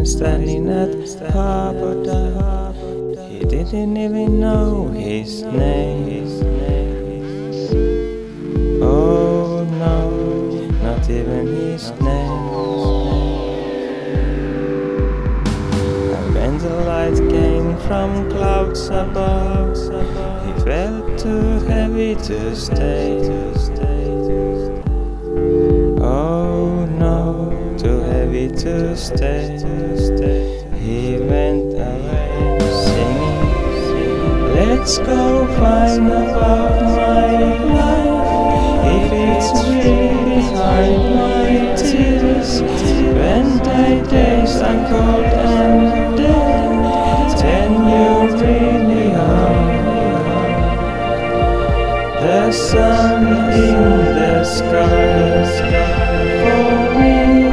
standing at the harbor dock. He didn't even know his name. Oh no, not even his name. And when the light came from clouds above, he felt too heavy to stay. Oh no, too heavy to stay. He went away singing, let's go find about my life. If it's really behind my tears, when they days I'm cold and dead, then you really are the sun in the sky for me.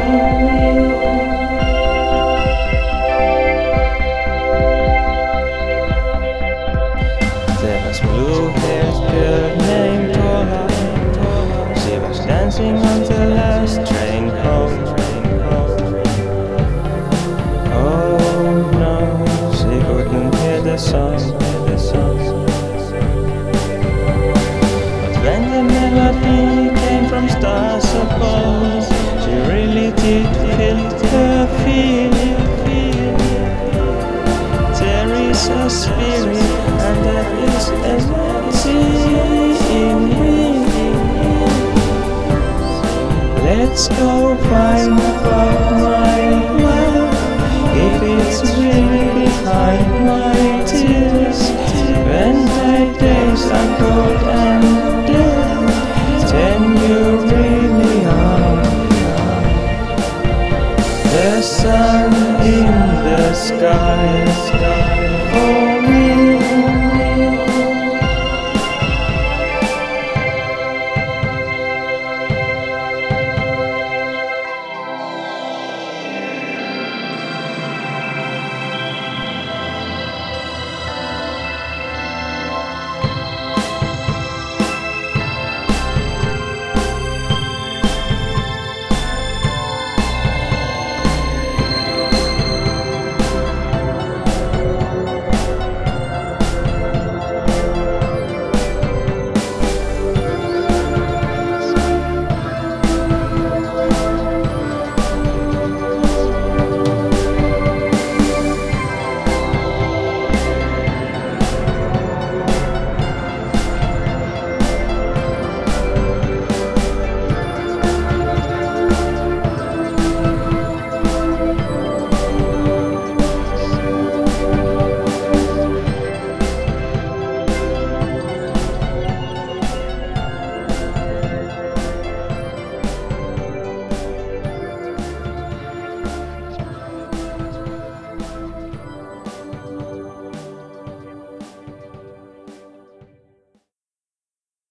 There was blue-haired girl named Paula. She was dancing on the last train home. Oh no, she couldn't hear the song. But when the melody came from stars above, she really did feel her feeling. There is a spirit, and that is energy in me. Let's go find